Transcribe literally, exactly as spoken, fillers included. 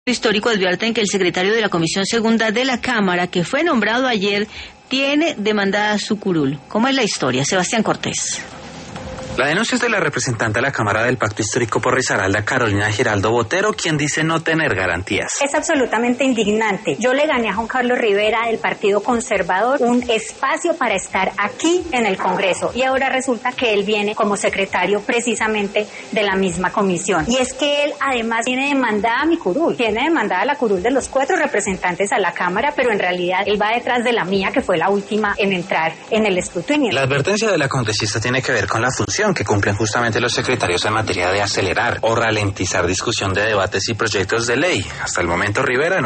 Histórico advierte en que el secretario de la Comisión Segunda de la Cámara, que fue nombrado ayer, tiene demandada a su curul. ¿Cómo es la historia? Sebastián Cortés. La denuncia es de la representante de la Cámara del Pacto Histórico por Risaralda, Carolina Giraldo Botero, quien dice no tener garantías. Es absolutamente indignante. Yo le gané a Juan Carlos Rivera del Partido Conservador un espacio para estar aquí en el Congreso y ahora resulta que él viene como secretario precisamente de la misma comisión. Y es que él además tiene demandada a mi curul, tiene demandada la curul de los cuatro representantes a la Cámara, pero en realidad él va detrás de la mía, que fue la última en entrar en el escrutinio. La advertencia de la congresista tiene que ver con la función que cumplen justamente los secretarios en materia de acelerar o ralentizar discusión de debates y proyectos de ley. Hasta el momento, Rivera